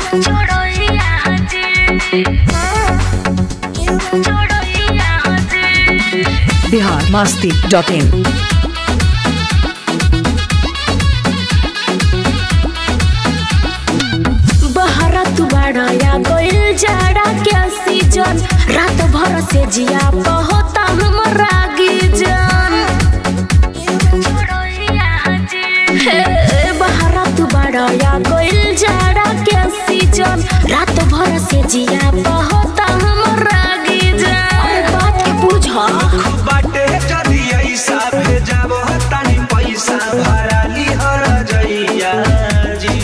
biharmasti.in तू बड़ाया गोइल जाड़ा के सीजन रात भर से जिया होता हमरा गिजन बहरा तू बड़ाया गोइल जाड़ा के सीजन रात भर से जिया होता हमरा गिजन बात के बुझा बाटे जदी ऐसा भेजब तनी पैसा भराली हर जइया जी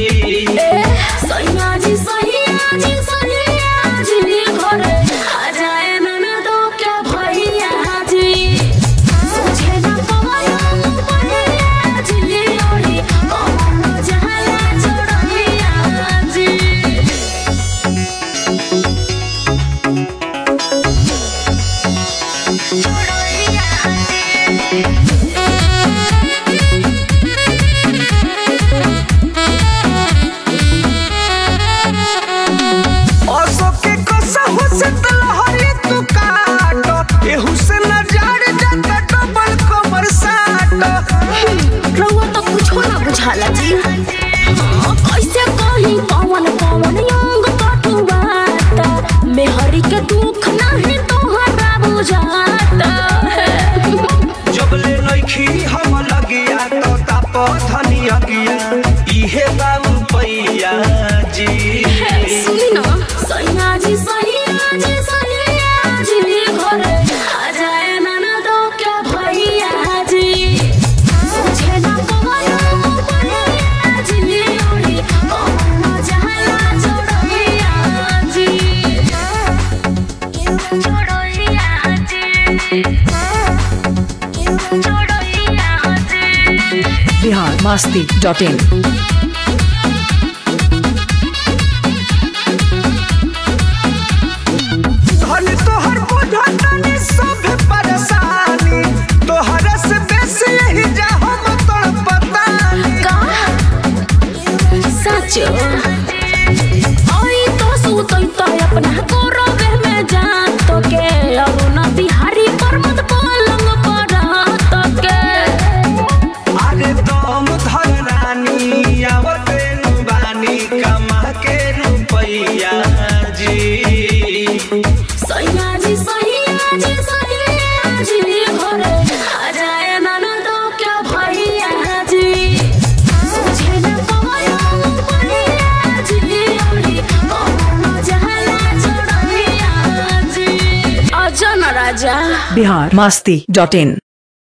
कैसे कहीं पवन पवन अंग कटुआता मेहरी के दुख नहीं तोहरा बुझाता जबले नइखी हम लगिया तो ताप धनी अगिया इहे बाबू पैया जी सुनी ना सैया जी घरे आ जाए ना दो क्या भैया जी सोचे ना biharmasti.in धन तोहर बुझा तनी सब परेशानी तोहर से बेसी ही जा हम तोर पता का सच आई तो सुतई तो अपना कोरबे में जान तो के अरुणा बिहारी पर्वत पलंग पर तो के अरे दम धर रानी आवते नुबानी कमा के रुपैया जी सैया जी घरे आ जाए ना दो क्या भैया जी सोचे ना राजा biharmasti.in